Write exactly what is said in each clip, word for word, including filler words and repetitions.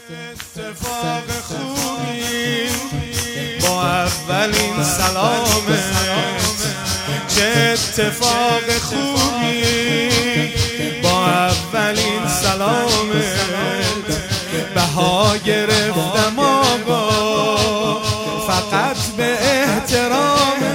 اتفاق خوبی با اولین سلامت، چه اتفاق خوبی با اولین سلامت. بها گرفتم آقا فقط به احترامت،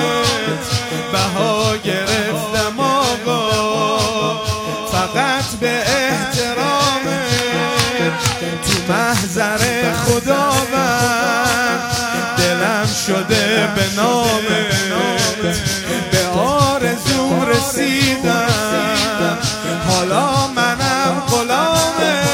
بها گرفتم آقا فقط به احترامت. تو محضر خداوند دلم شده به نامت، به آرزوم رسیدم حالا منم غلامت.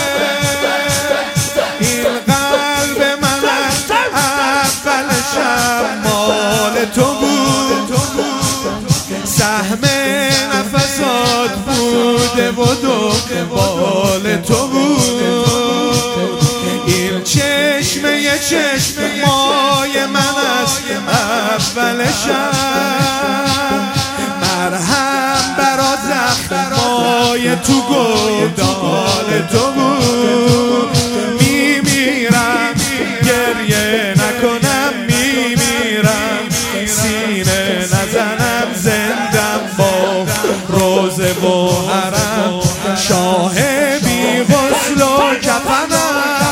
این قلب من از اول شب مال تو بود، سهم نفسات بوده و دنبال تو بود. این چشمه یه چشم مای من از اول شب، مرهم برا زخم مای تو گودال تو بود. میمیرم گریه نکنم، میمیرم سینه نزنم، زندم با روزه و حرم، شاه بی غسل و کفنم.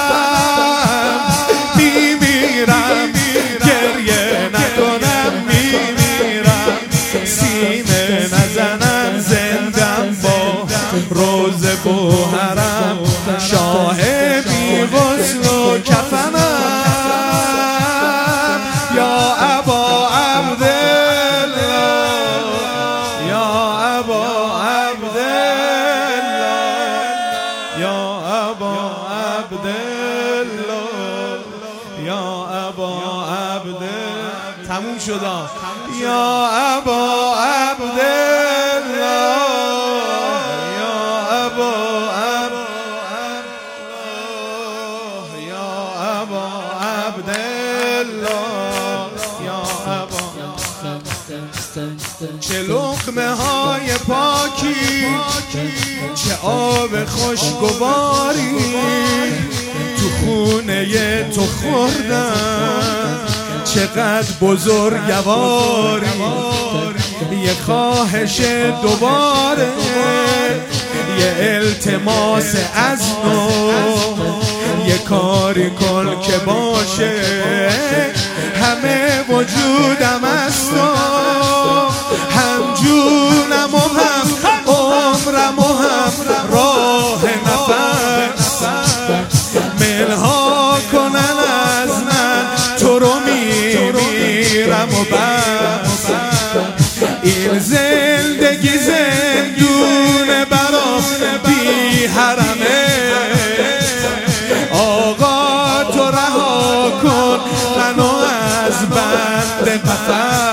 میمیرم گریه نکنم، میمیرم سینه نزنم، زندم با روزه و حرم، شاه بی غسل و کفنم. یا ابا عبدالله، یا ابا عبدالله، یا ابا عبدالله، یا ابا عبدالله. تموم شد. یا ابا عبدالله، یا ابا عبدالله، یا ابا عبدالله، یا ابا. چه لقمه های پاکی، چه آب خوشگواری تو خونه تو خوردم، چقدر بزرگواری. یه خواهش دوباره، یه التماس از نو، یه کاری کن که باشه همه وجودم از تو، هم جونم و هم عمرم و هم راه نفس. ملها کنن از من تو رو میمیرم و بس. این زندگی زندون برام بی حرمه، آقا تو رها کن منو از بند قفس.